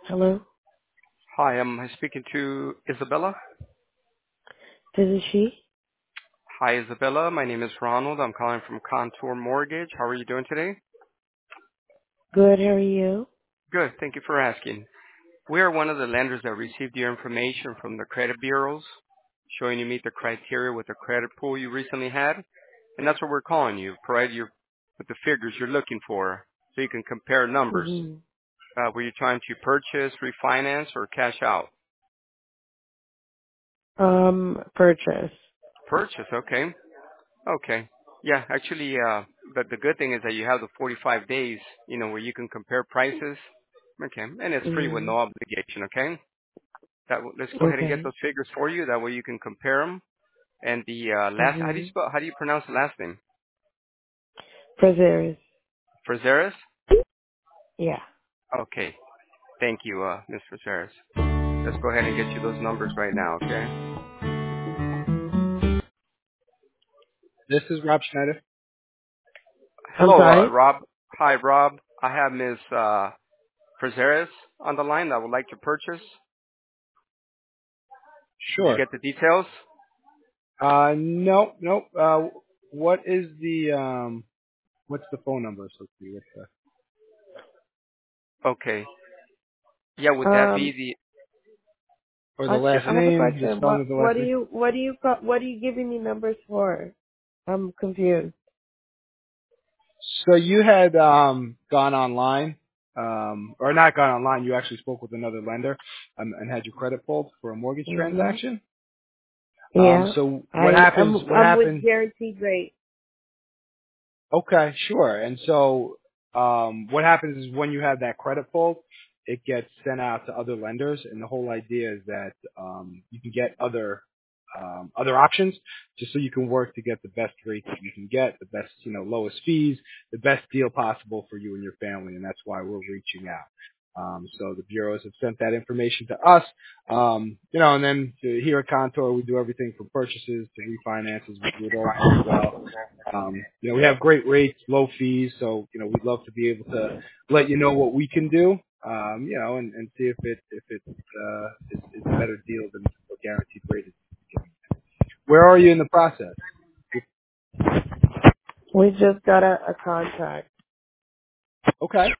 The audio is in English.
Hello, Hi, am speaking to Isabella? this is she. Hi, Isabella. My name is Ronald. I'm calling from Contour Mortgage. How are you doing today? Good, how are you? Good. Thank you for asking. We are one of the lenders that received your information from the credit bureaus, showing you meet the criteria with the credit pool you recently had, and that's what we're calling you, provide you with the figures you're looking for, so you can compare numbers. hmm Were you trying to purchase, refinance, or cash out? Purchase. Purchase. Okay. Okay. Yeah, actually, the good thing is that you have the 45 days, where you can compare prices. Okay, and it's free with hmm no obligation. Okay. Let's go ahead and get Okay. those figures for you. That way you can compare them. And the last, hmm how do you pronounce the last name? Preserves. Frazeres. Yeah. Okay. Thank you, Ms. Frazeres. Let's go ahead and get you those numbers right now. Okay. This is Rob Schneider. I'm Hello, sorry? Rob. Hi, Rob. I have Ms. Frazeres on the line that would like to purchase. Did you Sure. get the details? No, no. What is the what's the phone number? So we with Okay. Yeah, would that be Um, the? or the I last have a name, the question. spelling of the last name. What are you giving me numbers for? I'm confused. So you had gone online, or not gone online. You actually spoke with another lender and had your credit pulled for a mortgage hmm transaction. Yeah. So what I'm happens? What I'm with happens? Guaranteed Rate. Okay, sure. And so, what happens is when you have that credit pulled, it gets sent out to other lenders, and the whole idea is that you can get other options, just so you can work to get the best rate that you can get, the best, lowest fees, the best deal possible for you and your family, and that's why we're reaching out. So the bureaus have sent that information to us, and then here at Contour, we do everything from purchases to refinances. We do it all pretty well. We have great rates, low fees, so we'd love to be able to let you know what we can do, and see if it's a better deal than what guaranteed rate is. Where are you in the process? We just got a contract. Okay.